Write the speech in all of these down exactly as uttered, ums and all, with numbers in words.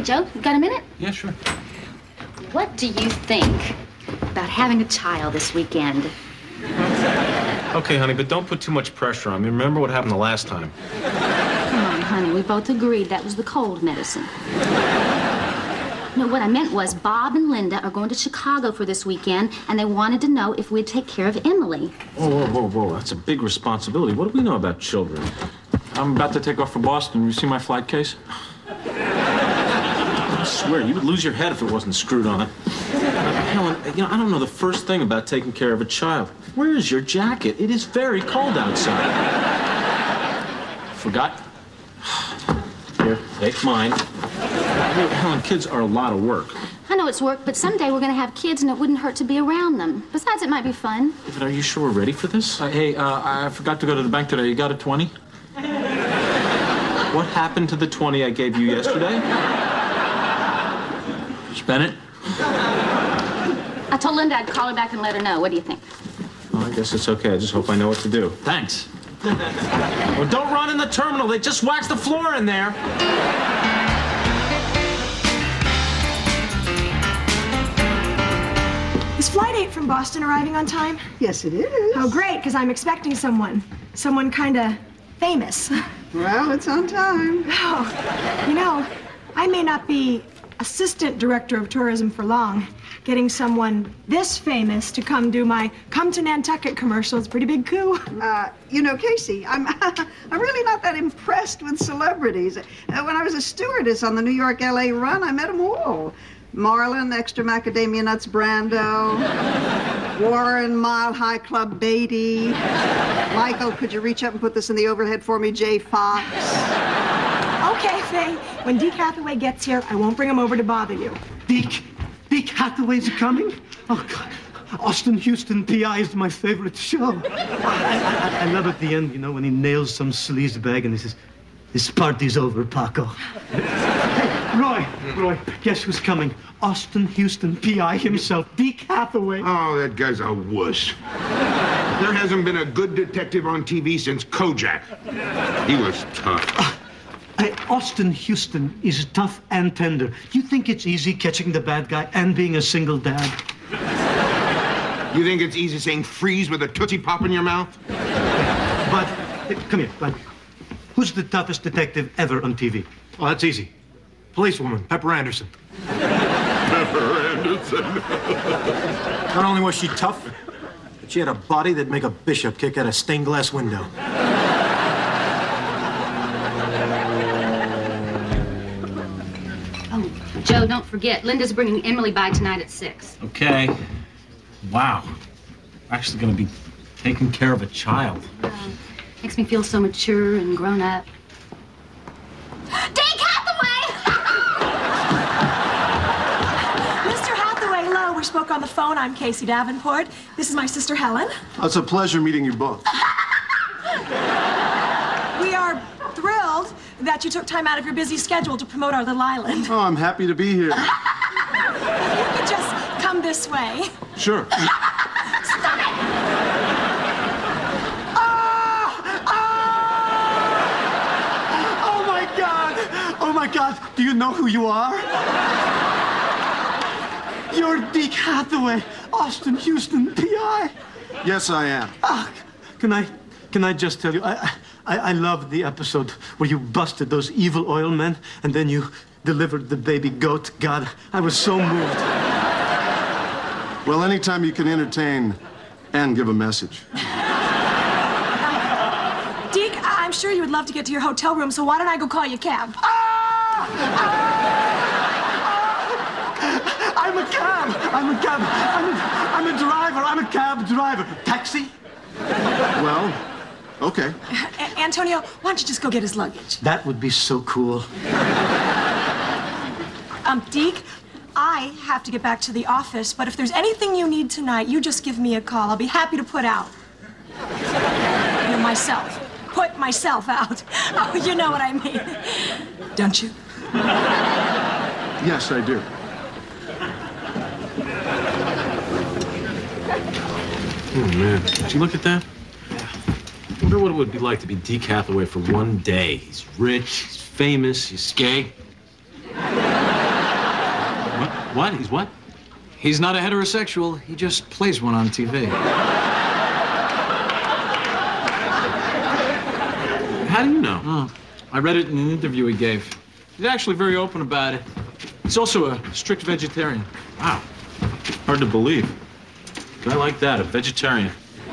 Joe, you got a minute? Yeah, sure. What do you think about having a child this weekend? Okay, honey, but don't put too much pressure on me. Remember what happened the last time. Come on, honey. We both agreed that was the cold medicine. No, what I meant was Bob and Linda are going to Chicago for this weekend, and they wanted to know if we'd take care of Emily. Whoa, whoa, whoa, whoa. That's a big responsibility. What do we know about children? I'm about to take off for Boston. You see my flight case? I swear, you would lose your head if it wasn't screwed on it. Helen, you know, I don't know the first thing about taking care of a child. Where is your jacket? It is very cold outside. Forgot? Here, take mine. Hey, Helen, kids are a lot of work. I know it's work, but someday we're going to have kids, and it wouldn't hurt to be around them. Besides, it might be fun. But are you sure we're ready for this? Uh, hey, uh, I forgot to go to the bank today. You got a twenty? What happened to the twenty I gave you yesterday? Spent it? I told Linda I'd call her back and let her know. What do you think? Well, I guess it's okay. I just hope I know what to do. Thanks. Well, don't run in the terminal. They just waxed the floor in there. Is Flight eight from Boston arriving on time? Yes, it is. Oh, great, because I'm expecting someone. Someone kind of famous. Well, it's on time. Oh, you know, I may not be assistant director of tourism for long. Getting someone this famous to come do my Come to Nantucket commercial is a pretty big coup. Uh, you know, Casey, I'm I'm really not that impressed with celebrities. Uh, when I was a stewardess on the New York L A run, I met them all. Marlon, Extra Macadamia Nuts Brando, Warren, Mile High Club Beatty, Michael, could you reach up and put this in the overhead for me, Jay Fox? Okay, Faye, when Deke Hathaway gets here, I won't bring him over to bother you. Deke, Deke Hathaway's coming? Oh, God. Austin Houston P I is my favorite show. I, I, I love at the end, you know, when he nails some sleaze bag and he says, "This party's over, Paco." Hey, Roy, Roy, guess who's coming? Austin Houston P I himself, Deke Hathaway. Oh, that guy's a wuss. There hasn't been a good detective on T V since Kojak. He was tough. Uh, Hey, Austin Houston is tough and tender. You think it's easy catching the bad guy and being a single dad? You think it's easy saying freeze with a Tootsie Pop in your mouth? Bud, hey, come here, Bud. Who's the toughest detective ever on T V? Oh, that's easy. Policewoman, Pepper Anderson. Pepper Anderson. Not only was she tough, but she had a body that'd make a bishop kick out a stained glass window. Joe, don't forget, Linda's bringing Emily by tonight at six. Okay. Wow. We're actually going to be taking care of a child. Uh, makes me feel so mature and grown up. Deke Hathaway! Mister Hathaway, hello. We spoke on the phone. I'm Casey Davenport. This is my sister, Helen. Oh, it's a pleasure meeting you both. We are thrilled that you took time out of your busy schedule to promote our little island. Oh, I'm happy to be here. You could just come this way. Sure. Stop it! Ah! Ah! Oh, my God! Oh, my God. Do you know who you are? You're Deke Hathaway, Austin Houston P I. Yes, I am. Ah, can I, can I just tell you, I, I, I loved the episode where you busted those evil oil men and then you delivered the baby goat. God, I was so moved. Well, anytime you can entertain and give a message. Deke, I'm sure you would love to get to your hotel room, so why don't I go call you a cab? Ah! Ah! I'm a cab. I'm a cab. I'm a, I'm a driver. I'm a cab driver. Taxi? Well, okay. A- Antonio, why don't you just go get his luggage? That would be so cool. Um, Deke, I have to get back to the office, but if there's anything you need tonight, you just give me a call. I'll be happy to put out. You know, myself. Put myself out. Oh, you know what I mean. Don't you? Yes, I do. Oh, man. Did you look at that? I wonder what it would be like to be Deke Hathaway for one day. He's rich, he's famous, he's gay. What? He's what? He's not a heterosexual. He just plays one on T V. How do you know? Oh, I read it in an interview he gave. He's actually very open about it. He's also a strict vegetarian. Wow. Hard to believe. A guy like that, a vegetarian.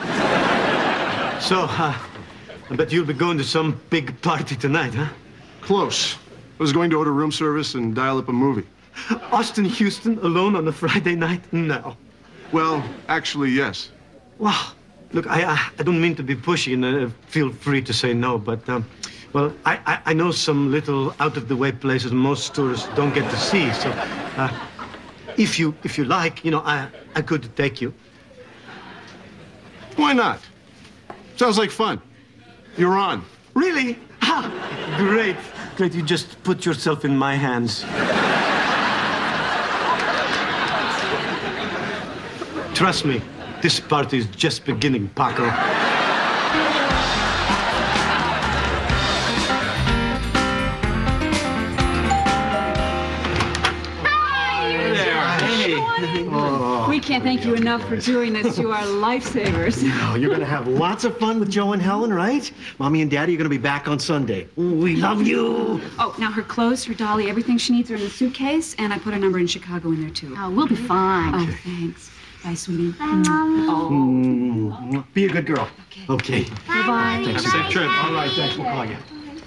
So, uh, I bet you'll be going to some big party tonight, huh? Close. I was going to order room service and dial up a movie. Austin Houston alone on a Friday night? No. Well, actually, yes. Wow. Look, I, I, I don't mean to be pushy, and uh, feel free to say no, but, um, well, I, I, I know some little out-of-the-way places most tourists don't get to see, so, uh, if you, if you like, you know, I, I could take you. Why not? Sounds like fun. You're on. Really? Ha! Great. Great, you just put yourself in my hands. Trust me, this party is just beginning, Paco. We can't thank you enough for doing this. You are lifesavers. Oh, you're gonna have lots of fun with Joe and Helen, right? Mommy and Daddy are gonna be back on Sunday. We love you. Oh, now her clothes, her dolly, everything she needs are in the suitcase, and I put a number in Chicago in there, too. Oh, we'll be fine. Oh, thanks. Bye, sweetie. Bye, Mommy. Oh. Mm, be a good girl. Okay. Okay. Bye-bye. Thanks. Safe trip. All right, thanks. We'll call you.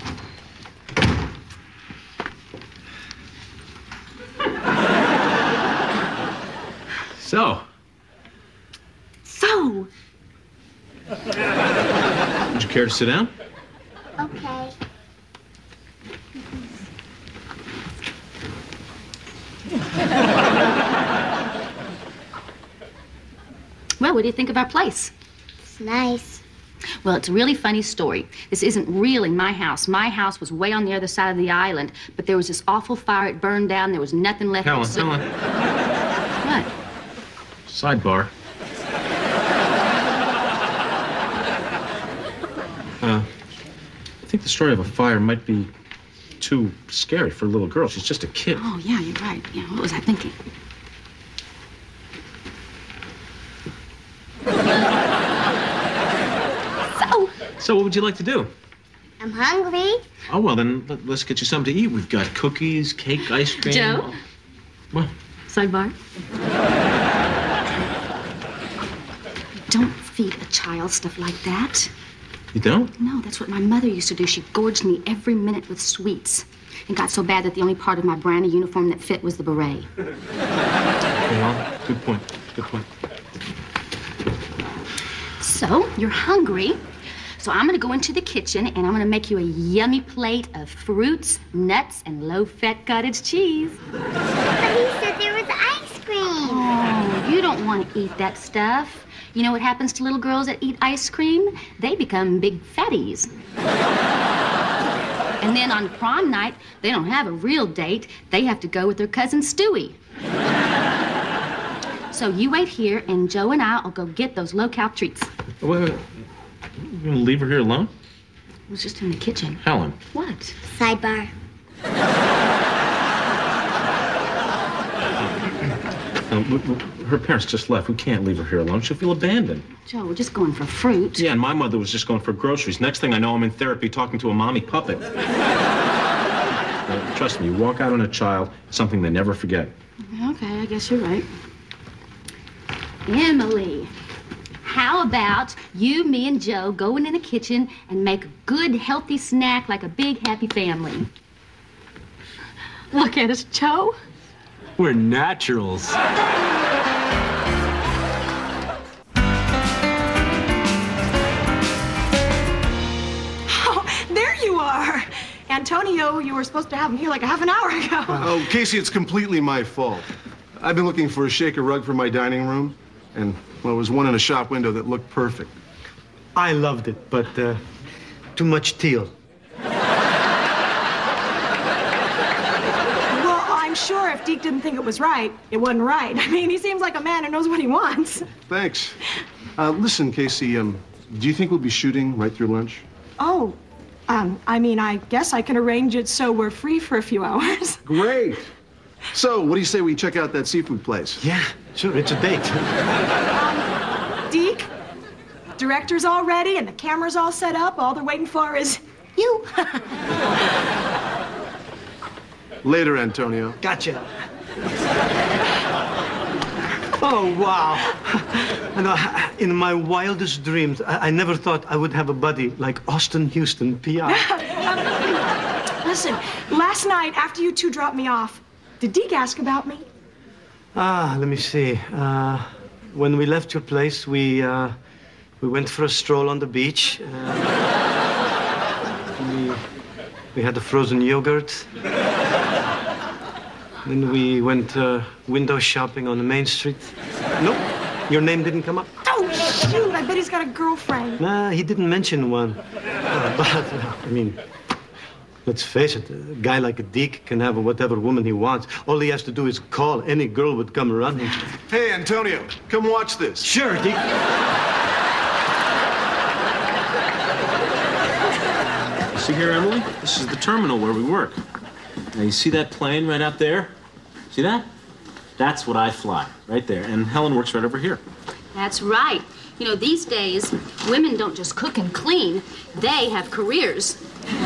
So, So, would you care to sit down? Okay. Well, what do you think of our place? It's nice. Well, it's a really funny story. This isn't really my house. My house was way on the other side of the island, but there was this awful fire. It burned down. There was nothing left. Helen, So- Helen. What? Sidebar. Uh, I think the story of a fire might be too scary for a little girl. She's just a kid. Oh, yeah, you're right. Yeah, what was I thinking? So, So what would you like to do? I'm hungry. Oh, well, then let, let's get you something to eat. We've got cookies, cake, ice cream. Joe? What? Sidebar. Don't feed a child stuff like that. You don't? No, that's what my mother used to do. She gorged me every minute with sweets. It got so bad that the only part of my brownie uniform that fit was the beret. Okay, well, good point. Good point. So, you're hungry. So I'm gonna go into the kitchen and I'm gonna make you a yummy plate of fruits, nuts, and low-fat cottage cheese. But he said there was ice cream. Oh, you don't want to eat that stuff. You know what happens to little girls that eat ice cream? They become big fatties. And then on prom night, they don't have a real date. They have to go with their cousin Stewie. So you wait here, and Joe and I will go get those low-cal treats. Wait, wait. You're gonna leave her here alone? I was just in the kitchen. Helen. What? Sidebar. Um, w- w- her parents just left. We can't leave her here alone. She'll feel abandoned. Joe, we're just going for fruit. Yeah, and my mother was just going for groceries. Next thing I know, I'm in therapy talking to a mommy puppet. Uh, trust me, you walk out on a child, something they never forget. Okay, I guess you're right. Emily, how about you, me, and Joe going in the kitchen and make a good, healthy snack like a big, happy family? Look at us, Joe. We're naturals. Oh, there you are. Antonio, you were supposed to have him here like a half an hour ago. Oh, Casey, it's completely my fault. I've been looking for a shaker rug for my dining room, and, well, there was one in a shop window that looked perfect. I loved it, but uh, too much teal. Well, I'm sure if Deke didn't think it was right, it wasn't right. I mean, he seems like a man who knows what he wants. Thanks. Uh, listen, Casey, um, do you think we'll be shooting right through lunch? Oh, um, I mean, I guess I can arrange it so we're free for a few hours. Great. So, what do you say we check out that seafood place? Yeah, sure, it's a date. Um, Deke, director's all ready and the camera's all set up. All they're waiting for is you. Later, Antonio. Gotcha. Oh, wow. You know, in my wildest dreams, I, I never thought I would have a buddy like Austin Houston, P I. um, listen, last night after you two dropped me off, did Deke ask about me? Ah, let me see. Uh, when we left your place, we, uh, we went for a stroll on the beach. Uh, we, we had a frozen yogurt. Then we went uh, window shopping on the Main Street. Nope, your name didn't come up. Oh, shoot, I bet he's got a girlfriend. Nah, he didn't mention one. Uh, but, uh, I mean, let's face it, a guy like a Deke can have whatever woman he wants. All he has to do is call. Any girl would come running. Hey, Antonio, come watch this. Sure, Deke. See here, Emily? This is the terminal where we work. Now, you see that plane right out there? See that? That's what I fly, right there. And Helen works right over here. That's right. You know, these days, women don't just cook and clean. They have careers.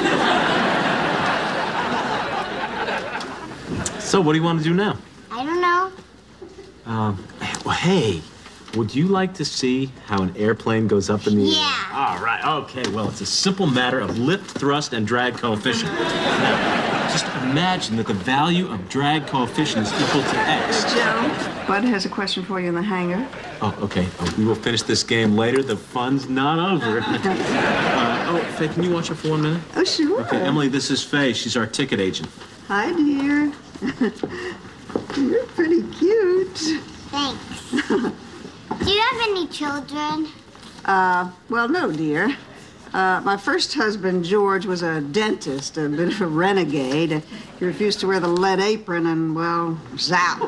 So, what do you want to do now? I don't know. Um, well, hey, would you like to see how an airplane goes up in the air? Yeah. All right, okay, well, it's a simple matter of lift, thrust, and drag coefficient. Now, just imagine that the value of drag coefficient is equal to x. Joe, Bud has a question for you in the hangar. Oh, okay. Oh, we will finish this game later. The fun's not over. uh, oh, Faye, can you watch her for one minute? Oh, sure. Okay, Emily, this is Faye. She's our ticket agent. Hi, dear. You're pretty cute. Thanks. Do you have any children? Uh, well, no, dear. Uh, my first husband, George, was a dentist, a bit of a renegade. He refused to wear the lead apron and, well, zap.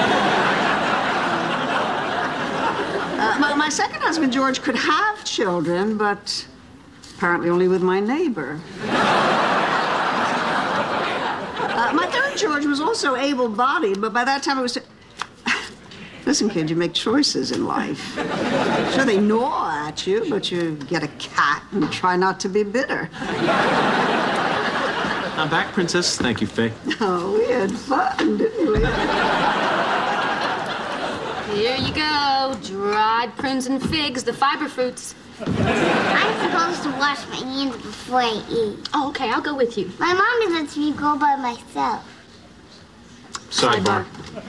uh, my, my second husband, George, could have children, but apparently only with my neighbor. Uh, my third George was also able-bodied, but by that time it was... T- Listen, kid, you make choices in life. Sure, they gnaw at you, but you get a cat and try not to be bitter. I'm back, Princess. Thank you, Faye. Oh, we had fun, didn't we? Here you go. Dried prunes and figs, the fiber fruits. I'm supposed to wash my hands before I eat. Oh, okay, I'll go with you. My mommy lets me go by myself. Sidebar.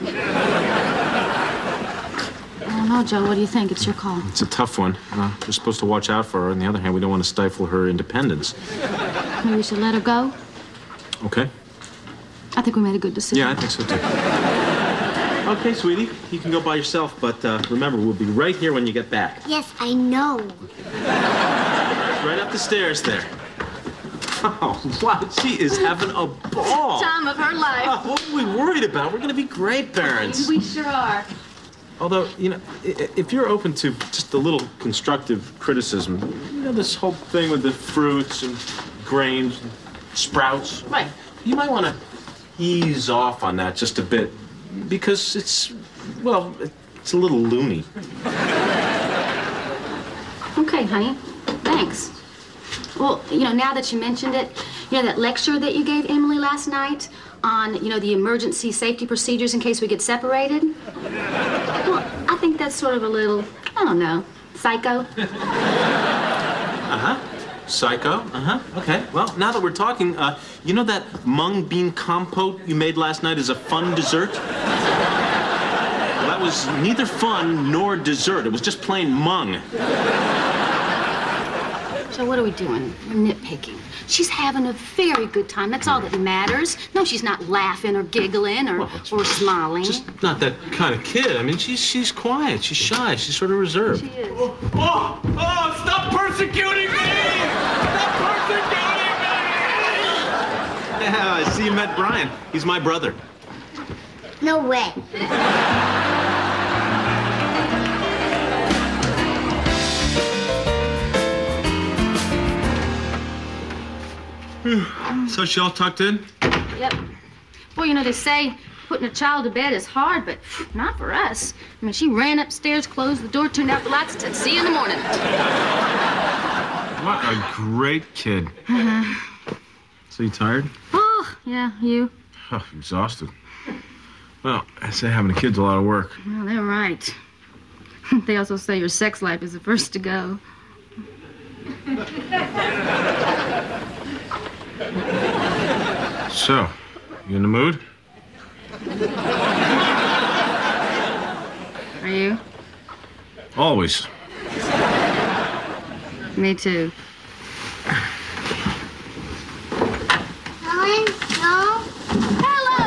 I don't know, Joe. What do you think? It's your call. It's a tough one. Uh, we're supposed to watch out for her. On the other hand, we don't want to stifle her independence. Maybe we should let her go. Okay. I think we made a good decision. Yeah, I think so, too. Okay, sweetie. You can go by yourself, but uh, remember, we'll be right here when you get back. Yes, I know. Right up the stairs there. Oh, wow. She is having a ball. Time of her life. Oh, what are we worried about? We're going to be great parents. We sure are. Although, you know, if you're open to just a little constructive criticism, you know, this whole thing with the fruits and grains and sprouts. Right. You might want to ease off on that just a bit because it's, well, it's a little loony. Okay, honey. Thanks. Well, you know, now that you mentioned it, you know, that lecture that you gave Emily last night on, you know, the emergency safety procedures in case we get separated? Well, I think that's sort of a little, I don't know, psycho. Uh-huh. Psycho? Uh-huh. Okay. Well, now that we're talking, uh, you know that mung bean compote you made last night is a fun dessert? Well, that was neither fun nor dessert. It was just plain mung. So what are we doing? We're nitpicking. She's having a very good time. That's all that matters. No, she's not laughing or giggling or, well, or smiling. Just not that kind of kid. I mean, she's she's quiet. She's shy. She's sort of reserved. She is. Oh, oh, oh, stop persecuting me! Stop persecuting me! Yeah, I see you met Brian. He's my brother. No way. So she all tucked in? Yep. Well, you know, they say Putting a child to bed is hard, but not for us. I mean, she ran upstairs, closed the door, turned out the lights, and said, see you in the morning. What a great kid. Uh-huh. So you tired? Oh, yeah, you? Oh, exhausted. Well, I say having a kid's a lot of work. Well, they're right. They also say your sex life is the first to go. So, you in the mood? Are you? Always. Me too. Helen, no? Hello!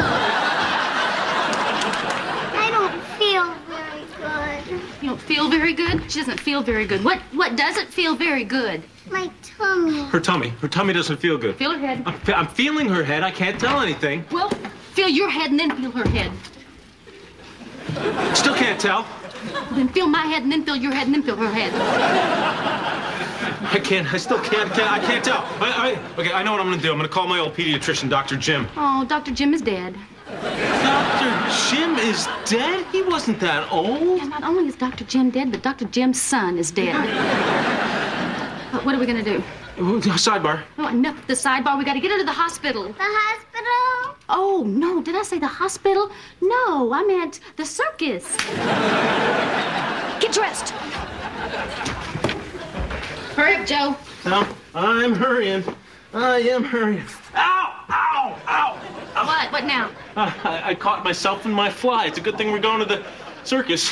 I don't feel very good. You don't feel very good? She doesn't feel very good. What What doesn't feel very good? My tummy. Her tummy. Her tummy doesn't feel good. Feel her head. I'm, fe- I'm feeling her head. I can't tell anything. Well, feel your head and then feel her head. Still can't tell. Then feel my head and then feel your head and then feel her head. I can't. I still can't. can't I can't tell. I, I, okay, I know what I'm going to do. I'm going to call my old pediatrician, Doctor Jim. Oh, Doctor Jim is dead. Doctor Jim is dead? He wasn't that old. And not only is Doctor Jim dead, but Doctor Jim's son is dead. What, what are we going to do? Sidebar. Oh, enough of the sidebar. We got to get her to the hospital. The hospital? Oh, no. Did I say the hospital? No, I meant the circus. Get dressed. Hurry up, Joe. No, I'm hurrying. I am hurrying. Ow! Ow! Ow! Ow. What? What now? Uh, I, I caught myself in my fly. It's a good thing we're going to the circus.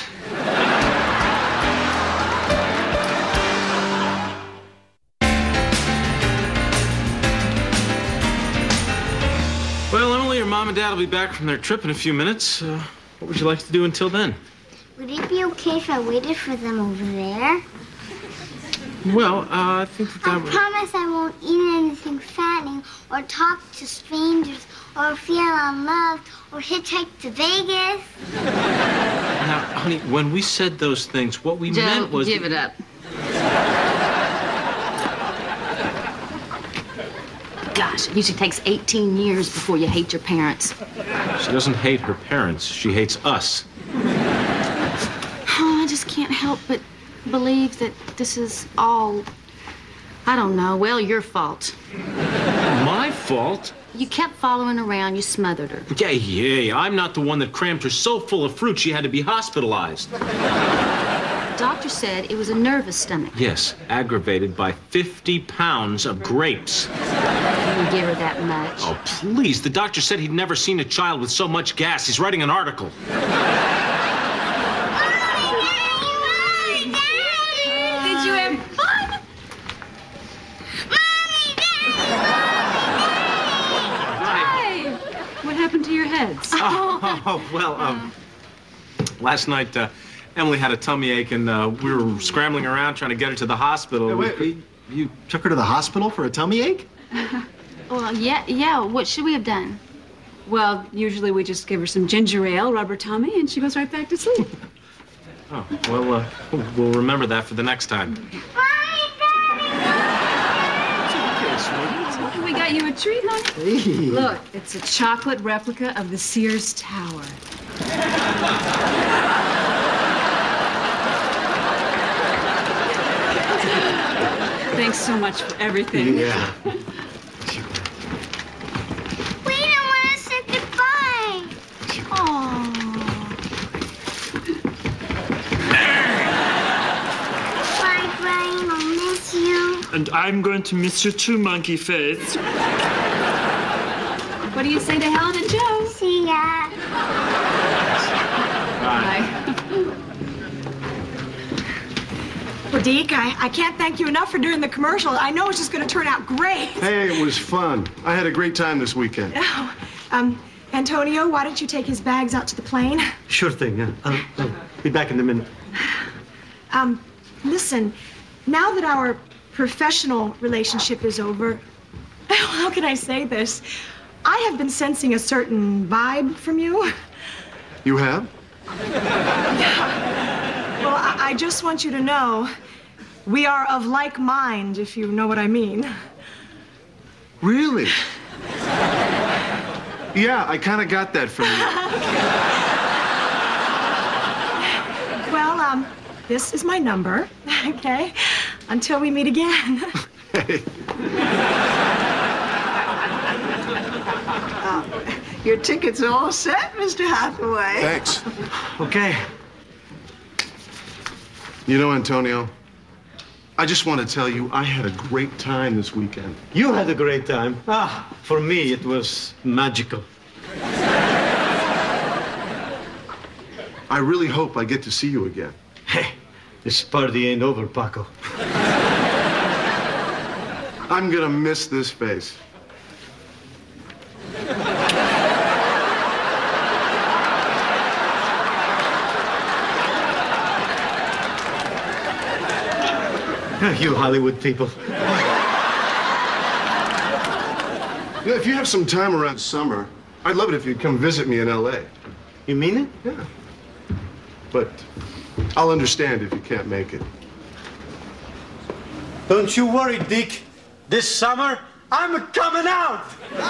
Well, Emily, your mom and dad will be back from their trip in a few minutes. Uh, what would you like to do until then? Would it be okay if I waited for them over there? Well, uh, I think that that I would... promise I won't eat anything fattening or talk to strangers or feel unloved or hitchhike to Vegas. Now, honey, when we said those things, what we Joe, meant was... give it up. Gosh, it usually takes eighteen years before you hate your parents. She doesn't hate her parents. She hates us. Oh, I just can't help but believe that this is all, I don't know, well, your fault. My fault? You kept following around, you smothered her. Yeah, yeah, I'm not the one that crammed her so full of fruit she had to be hospitalized. The doctor said it was a nervous stomach. Yes, aggravated by fifty pounds of grapes. You didn't give her that much. Oh, please. The doctor said he'd never seen a child with so much gas. He's writing an article. Did you have fun? Hey, what happened to your heads? Oh, oh well, um, last night, uh, Emily had a tummy ache, and uh, we were scrambling around trying to get her to the hospital. Hey, wait, wait, you took her to the hospital for a tummy ache? Well, yeah, yeah. What should we have done? Well, usually we just give her some ginger ale, rub her tummy, and she goes right back to sleep. Oh, well, uh, we'll remember that for the next time. We got you a treat, honey. Hey. Look, it's a chocolate replica of the Sears Tower. Thanks so much for everything. Yeah. Wait, I want to say goodbye. Oh. Bye, Brian. I'll miss you. And I'm going to miss you too, Monkey Face. What do you say to Helen and Joe? See ya. Bye. Well, Deke, I, I can't thank you enough for doing the commercial. I know it's just going to turn out great. Hey, it was fun. I had a great time this weekend. Oh, um, Antonio, why don't you take his bags out to the plane? Sure thing, yeah. I'll, I'll be back in a minute. Um, listen, now that our professional relationship is over, how can I say this? I have been sensing a certain vibe from you. You have? Well, I, I just want you to know we are of like mind, if you know what I mean. Really? Yeah, I kind of got that from you. Well, um, this is my number, okay? Until we meet again. Hey. Uh, your tickets are all set, Mister Hathaway. Thanks. Okay. You know, Antonio, I just want to tell you I had a great time this weekend. You had a great time. Ah, for me, it was magical. I really hope I get to see you again. Hey, this party ain't over, Paco. I'm gonna miss this face. You Hollywood people. You know, if you have some time around summer, I'd love it if you'd come visit me in L A. You mean it? Yeah. But I'll understand if you can't make it. Don't you worry, Dick. This summer, I'm coming out!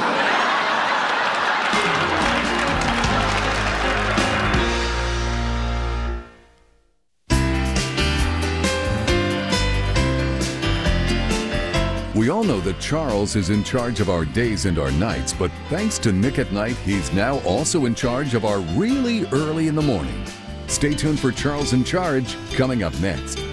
We all know that Charles is in charge of our days and our nights, but thanks to Nick at Night, he's now also in charge of our really early in the morning. Stay tuned for Charles in Charge, coming up next.